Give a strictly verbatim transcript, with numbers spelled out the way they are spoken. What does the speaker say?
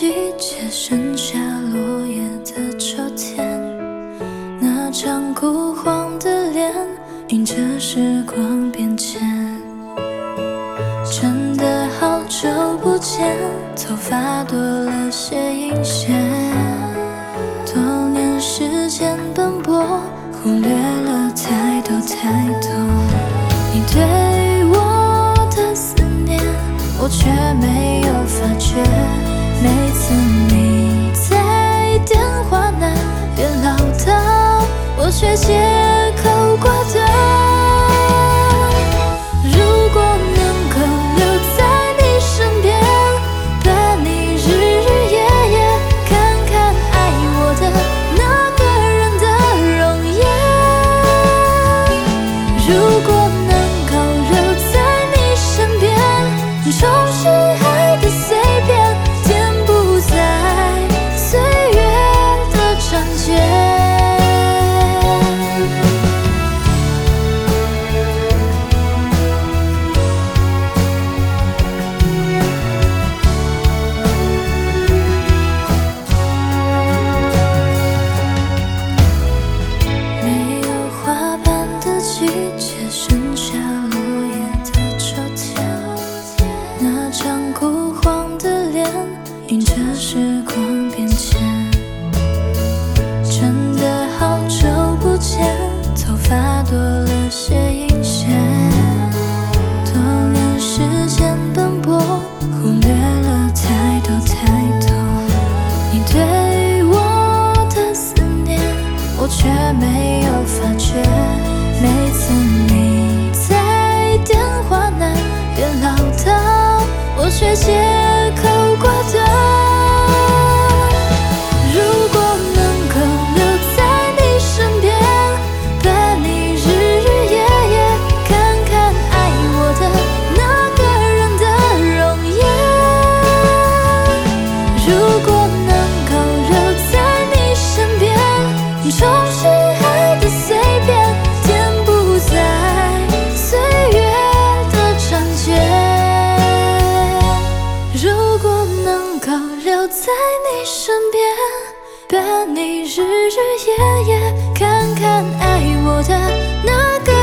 季节，剩下落叶的秋天，那张枯黄的脸，迎着时光变迁。真的好久不见，头发多了些阴线，多年时间奔波，忽略了太多太多。你对我的思念，我却没有发觉。每次你在电话那边唠叨，我却借口挂断。如果能够留在你身边，伴你日日夜夜，看看爱我的那个人的容颜。如果能够留在你身边，重拾爱的随便，填不在岁月的章节。没有花瓣的季节，剩下落叶的秋天，那张枯黄的脸，迎着时光变迁。真的好久不见，头发多了些阴线，多年时间奔波，忽略了太多太多。你对我的思念，我却没有发觉。每次你在电话那边唠叨，我却借口挂断。如果能够留在你身边，伴你日日夜夜，看看爱我的那个人的容颜。如果能够留在你身边，重拾爱的随便，填不在岁月的章节。如果能够留在你身边，伴你日日夜夜，看看爱我的那个